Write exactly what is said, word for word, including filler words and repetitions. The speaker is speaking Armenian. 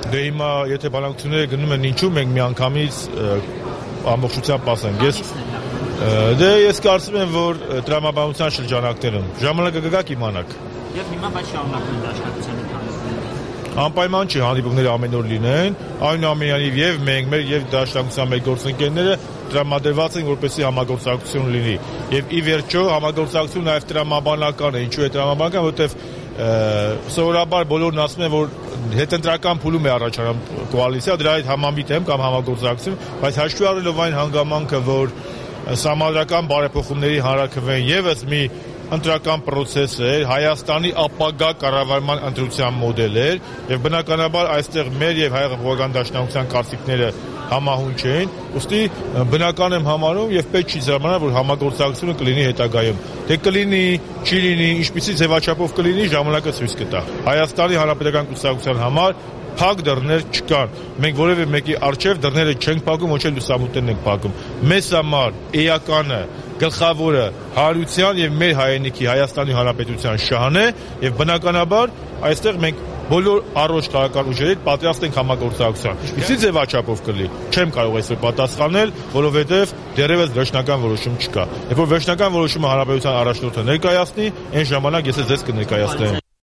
Դե հիմա եթե բանակցությունները գնում են ինչու մենք միանգամից ամբողջությամբ ասենք, ես դե ես կարծում եմ, որ տրամաբանության շրջանակներում ժամանակը կգա կիմանաք։ Եվ հիմա բայց շարունակում են դաշնակցության Անպայման չի հանդիպումները ամեն օր լինեն, այնուամենայնիվ եւ մենք մեր եւ դաշնակցության մեր գործընկերները տրամադրված են, որպեսզի համագործակցություն լինի։ Եվ ի վերջո համագործակցությունը նաեւ տրամաբանական է, ինչու է տրամաբանական, որովհետեւ սովորաբար բոլորն ասում են, որ հետընտրական փուլում է առաջանում կոալիցիա, դրա հետ համամիտ եմ կամ համագործակցություն, բայց հաշվի առնելով այն հանգամանքը, որ սահմանադրական բարեփոխումների հանրաքվեն եւս մի ընտրական process էր, Հայաստանի ապագա կառավարման ընտրության մոդել էր եւ բնականաբար այստեղ մեր եւ հայ ռազմական դաշնակցության կարծիքները համահունչ էին, ուստի բնական եմ համարում եւ պետք չի զարմանալ, որ համագործակցությունը կլինի հետագայում։ Դե կլինի, չի լինի, ինչպիսի ձևաչափով կլինի, ժամանակը ցույց կտա։ Հայաստանի Հանրապետական կուսակցության համար փակ դռներ չկան։ Մենք որևէ մեկի առջև դռները չենք փակում, ոչ էլ լուսամուտներն ենք փակում։ Մեզ համար էականը, գլխավորը հարության եւ մեր հայրենիքի Հայաստանի Հանրապետության շահն է եւ բնականաբար այստեղ մենք բոլոր առողջ քաղաքական ուժերի հետ պատրաստ ենք համագործակցության։ Ինչի ձևաչափով կլինի, չեմ կարող այսօր պատասխանել, որովհետեւ դեռևս վերջնական որոշում չկա։ Երբ որ վերջնական որոշումը հանրապետության առաջնորդը ներկայացնի, այն ժամանակ ես ձեզ կներկայացնեմ։